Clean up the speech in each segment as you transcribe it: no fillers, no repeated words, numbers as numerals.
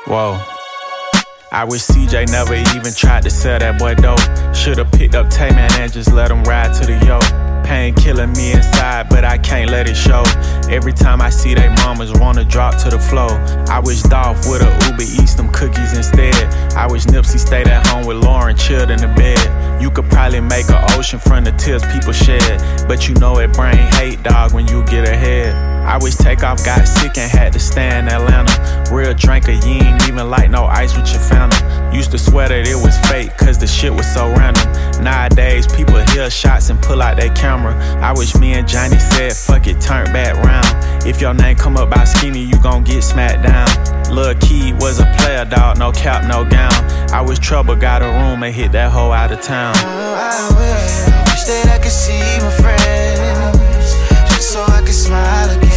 Whoa. I wish CJ never even tried to sell that boy dope. Should've picked up Tay-Man and just let him ride to the yoke. Pain killing me inside, but I can't let it show. Every time I see they mamas wanna drop to the floor. I wish Dolph would've Uber Eats them cookies instead. I wish Nipsey stayed at home with Lauren, chilled in the bed. You could probably make an ocean from the tears people shed, but you know it bring hate, dog, when you get ahead. I wish Takeoff got sick and had to stay in Atlanta. Real drinker, you ain't even like no ice with your Fanta. Used to swear that it was fake, cause the shit was so random. Nowadays, people hear shots and pull out their camera. I wish me and Johnny said, fuck it, turn back round. If your name come up by skinny, you gon' get smacked down. Lil' Key was a player, dog, no cap, no gown. I wish Trouble got a room and hit that hoe out of town. I wish that I could see my friends, just so I could smile again.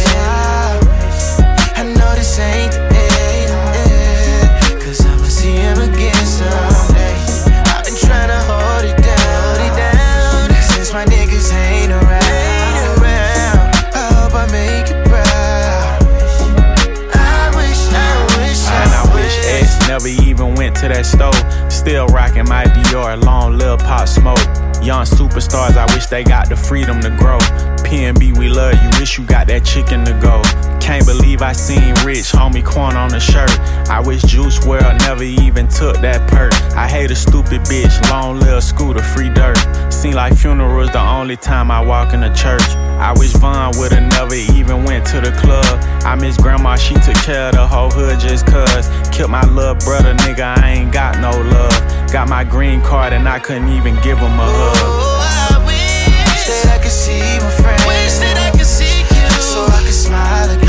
I know this ain't the end, cause I'ma see him again someday. I've been trying to hold it down, since my niggas ain't around. I hope I make it proud. I wish X never even went to that stove. Still rockin' my Dior, long live Pop Smoke. Young superstars, I wish they got the freedom to grow. PNB, we love you, wish you got that chicken to go. Can't believe I seen Rich, homie Quan on the shirt. I wish Juice WRLD never even took that perk. I hate a stupid bitch, long live Scooter, free dirt. Seem like funerals the only time I walk in the church. I wish Von would've never even went to the club. I miss grandma, she took care of the whole hood just cuz. Killed my little brother, nigga, I ain't got no love. Got my green card and I couldn't even give him a hug. I wish that I could see my friends, wish that I could see you, so I could smile again.